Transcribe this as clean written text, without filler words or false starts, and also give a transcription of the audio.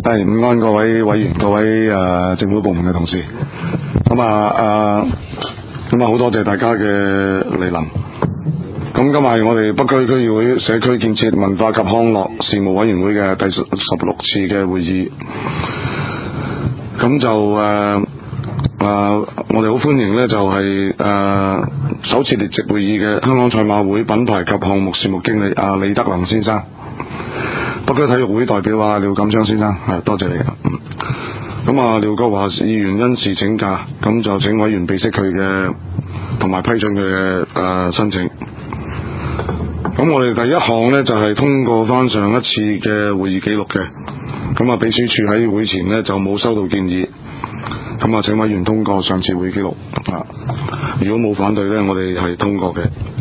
午安各位委員、各位政府部門嘅同事，咁好多謝大家嘅蒞臨。咁今日係我哋北區區議會社區建設文化及康樂事務委員會嘅第16次嘅會議。咁就我哋好歡迎呢，就係首次列席會議嘅香港賽馬會品牌及項目事務經理李德能先生，北區體育會代表廖錦昌先生，係多謝你。咁廖國華議員因事請假，咁就請委員備悉佢嘅同埋批准佢嘅申請。咁我哋第一項呢，就係通過翻上一次嘅會議記錄嘅，咁秘書處喺會前呢，就冇收到建議，咁請委員通過上次會議記錄。如果冇反對呢，我哋係通過嘅。